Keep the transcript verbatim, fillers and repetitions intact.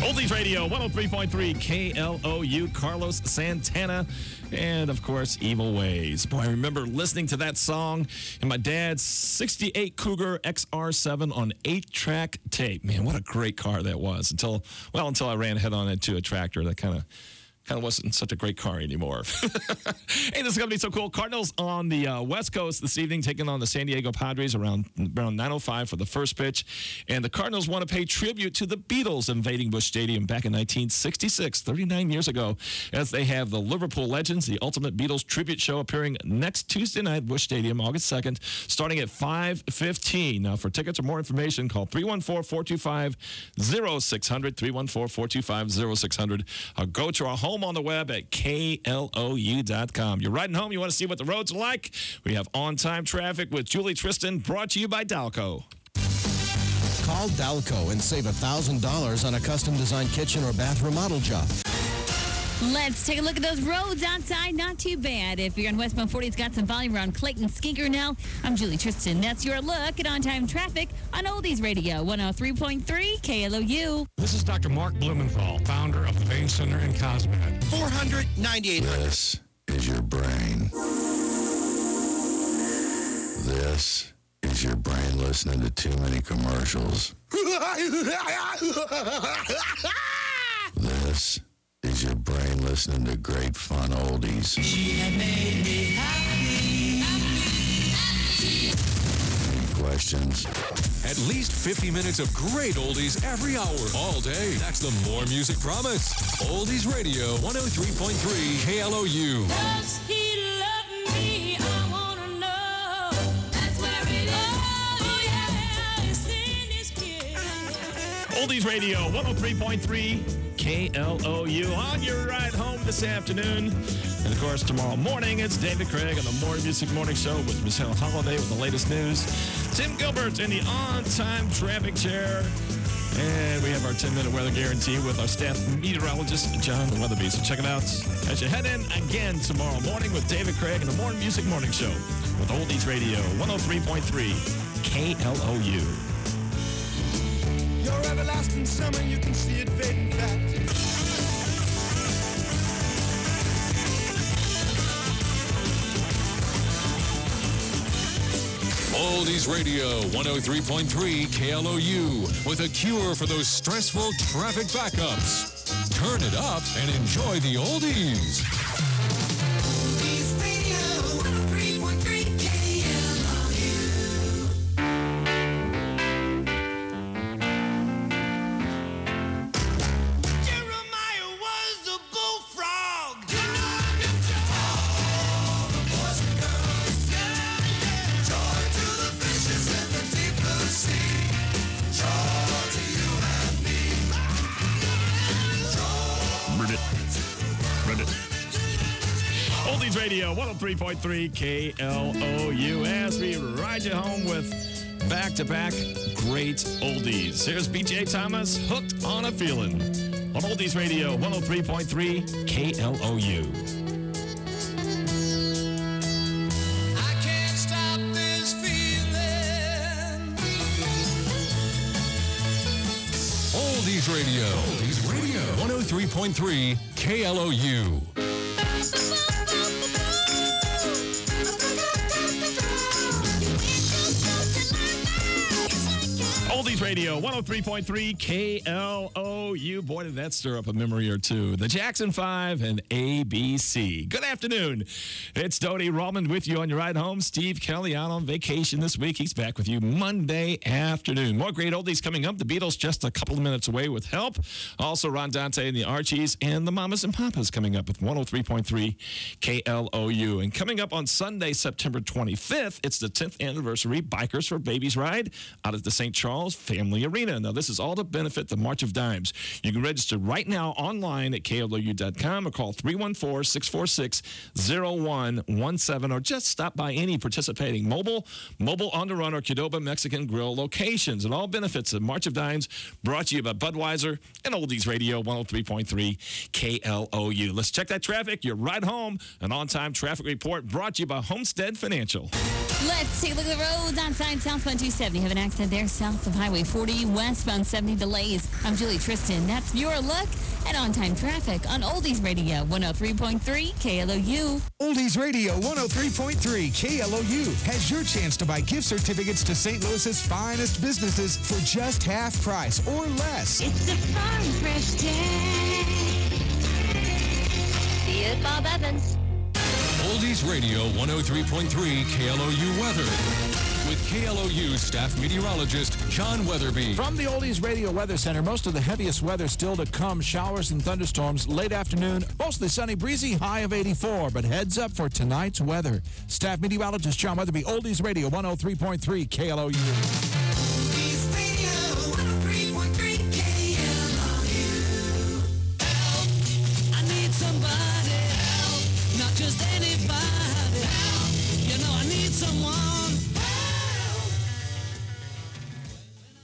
Oldies Radio, one oh three point three K L O U, Carlos Santana, and, of course, Evil Ways. Boy, I remember listening to that song in my dad's sixty-eight Cougar X R seven on eight-track tape. Man, what a great car that was until, well, until I ran head on into a tractor that kind of Kind of wasn't such a great car anymore. Hey, this is going to be so cool. Cardinals on the uh, West Coast this evening, taking on the San Diego Padres around, around nine oh five for the first pitch. And the Cardinals want to pay tribute to the Beatles invading Busch Stadium back in nineteen sixty-six, thirty-nine years ago, as they have the Liverpool Legends, the Ultimate Beatles Tribute Show, appearing next Tuesday night at Busch Stadium, August second, starting at five fifteen. Now, for tickets or more information, call three one four, four two five, oh six hundred, three one four, four two five, oh six hundred, or go to our home on the web at K L O U dot com. You're riding home, you want to see what the roads are like? We have on-time traffic with Julie Tristan, brought to you by Dalco. Call Dalco and save one thousand dollars on a custom-designed kitchen or bath remodel job. Let's take a look at those roads outside. Not too bad. If you're on westbound forty, it's got some volume around Clayton Skinker now. I'm Julie Tristan. That's your look at on-time traffic on Oldies Radio, one oh three point three K L O U. This is Doctor Mark Blumenthal, founder of the Vein Center in Cosmed. four hundred, ninety-eight hundred. This is your brain. This is your brain listening to too many commercials. This is your brain listening to great fun oldies. She had made me happy. Any questions? At least fifty minutes of great oldies every hour, all day. That's the More Music Promise. Oldies Radio, one oh three point three K L O U. Does he love me? I want to know. That's where it is. Oh, yeah. It's in his kiss. Oldies Radio, one oh three point three K L O U on your ride home this afternoon. And, of course, tomorrow morning, it's David Craig on the More Music Morning Show with Michelle Holiday with the latest news. Tim Gilbert in the on-time traffic chair. And we have our ten-minute weather guarantee with our staff meteorologist, John Weatherby. So check it out as you head in again tomorrow morning with David Craig and the More Music Morning Show with Oldies Radio, one oh three point three K L O U. Your everlasting summer, you can see it fading fast. Oldies Radio, one oh three point three K L O U, with a cure for those stressful traffic backups. Turn it up and enjoy the oldies. Oldies Radio, one oh three point three K L O U. Jeremiah was a bullfrog. You know I miss you all, the boys and girls. Yeah, yeah. Joy to the fishes in the deep blue sea. Joy to you and me. Read it. Read it. Oldies Radio, one oh three point three K L O U, as we ride you home with back-to-back great oldies. Here's B J Thomas, Hooked on a Feeling, on Oldies Radio, one oh three point three K L O U. I can't stop this feeling. Oldies Radio. Oldies Radio. one oh three point three K L O U. Oldies Radio, one oh three point three K L O U. Boy, did that stir up a memory or two. The Jackson five and A B C. Good afternoon. It's Dodie Rallman with you on your ride home. Steve Kelly out on vacation this week. He's back with you Monday afternoon. More great oldies coming up. The Beatles just a couple of minutes away with help. Also, Ron Dante and the Archies and the Mamas and Papas coming up with one oh three point three K L O U. And coming up on Sunday, September twenty-fifth, it's the tenth anniversary Bikers for Babies Ride out at the Saint Charles Family Arena. Now, this is all to benefit the March of Dimes. You can register right now online at K L O U dot com or call three one four, six four six, oh one one seven or just stop by any participating mobile, mobile on the run, or Qdoba Mexican Grill locations. And all benefits of March of Dimes brought to you by Budweiser and Oldies Radio, one oh three point three K L O U. Let's check that traffic. Your ride home, an on-time traffic report brought to you by Homestead Financial. Let's take a look at the roads outside southbound two seventy. Have an accident there south of Highway forty, westbound seventy delays. I'm Julie Tristan. That's your look at on-time traffic on Oldies Radio one oh three point three K L O U. Oldies Radio one oh three point three K L O U has your chance to buy gift certificates to Saint Louis's finest businesses for just half price or less. It's a farm fresh day. See you, Bob Evans. Oldies Radio one oh three point three K L O U weather with K L O U staff meteorologist John Weatherby. From the Oldies Radio Weather Center, most of the heaviest weather still to come. Showers and thunderstorms late afternoon. Mostly sunny, breezy, high of eighty-four. But heads up for tonight's weather. Staff meteorologist John Weatherby, Oldies Radio one oh three point three K L O U.